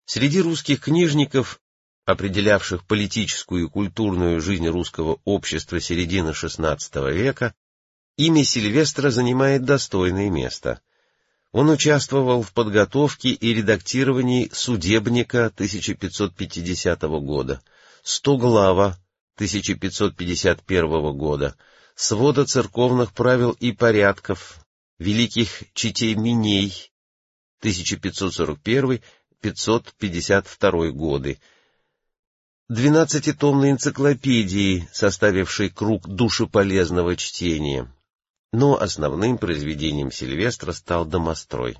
Среди русских книжников, определявших политическую и культурную жизнь русского общества середины XVI века, имя Сильвестра занимает достойное место. Он участвовал в подготовке и редактировании судебника 1550 года, Стоглава 1551 года, свода церковных правил и порядков, великих читей Миней 1541-552 годы, 12-томной энциклопедии, составившей круг душеполезного чтения. Но основным произведением Сильвестра стал «Домострой».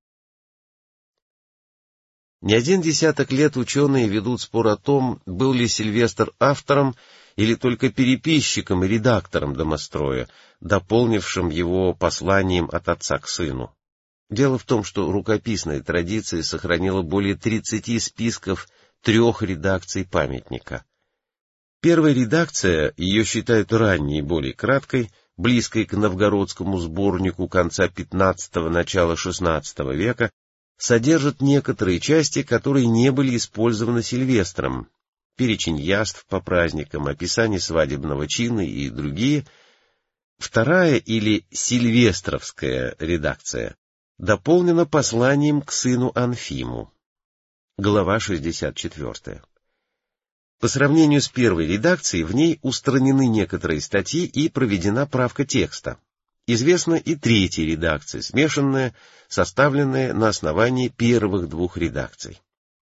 Не один десяток лет ученые ведут спор о том, был ли Сильвестр автором или только переписчиком и редактором «Домостроя», дополнившим его посланием от отца к сыну. Дело в том, что рукописная традиция сохранила более 30 списков 3 редакций памятника. Первая редакция, ее считают ранней и более краткой, близкой к новгородскому сборнику конца XV – начала XVI века, содержит некоторые части, которые не были использованы Сильвестром: перечень яств по праздникам, описание свадебного чина и другие. Вторая или сильвестровская редакция дополнена посланием к сыну Анфиму. Глава 64. По сравнению с первой редакцией, в ней устранены некоторые статьи и проведена правка текста. Известна и третья редакция, смешанная, составленная на основании первых 2 редакций.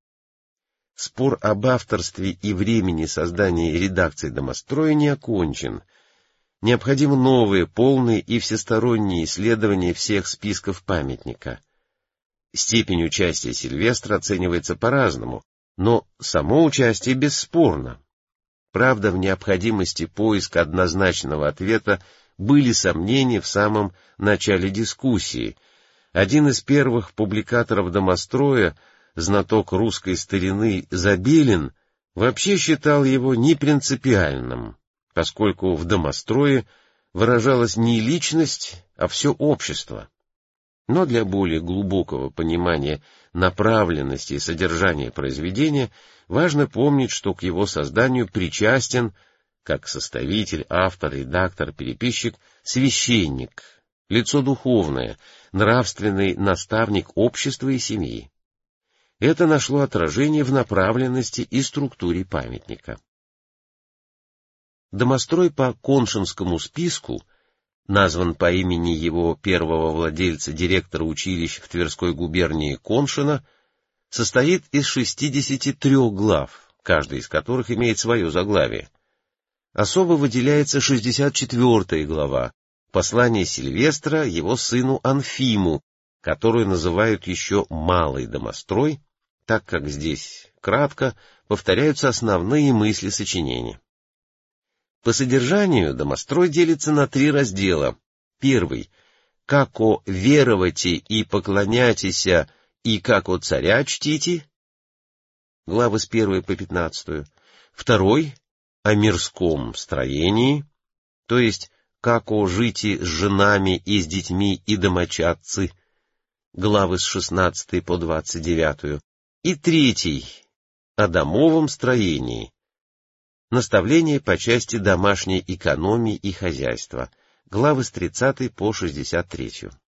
Спор об авторстве и времени создания редакции «Домостроя» не окончен. Необходимо новое, полное и всестороннее исследование всех списков памятника. Степень участия Сильвестра оценивается по-разному, но само участие бесспорно. Правда, в необходимости поиска однозначного ответа были сомнения в самом начале дискуссии. Один из первых публикаторов «Домостроя», знаток русской старины Забелин, вообще считал его непринципиальным, поскольку в «Домострое» выражалась не личность, а все общество. Но для более глубокого понимания направленности и содержания произведения важно помнить, что к его созданию причастен, как составитель, автор, редактор, переписчик, священник, лицо духовное, нравственный наставник общества и семьи. Это нашло отражение в направленности и структуре памятника. Домострой по Коншинскому списку назван по имени его первого владельца, директора училищ в Тверской губернии Коншина, состоит из 63 глав, каждая из которых имеет свое заглавие. Особо выделяется 64 глава, послание Сильвестра его сыну Анфиму, которую называют еще «Малый Домострой», так как здесь кратко повторяются основные мысли сочинения. По содержанию «Домострой» делится на 3 раздела. Первый — «Како веровати и поклоняйтеся, и како царя чтите», главы с 1 по 15. Второй — «О мирском строении», то есть «Како жити с женами и с детьми и домочадцы», главы с 16 по 29. И третий — «О домовом строении», наставление по части домашней экономии и хозяйства, главы с 30 по 63.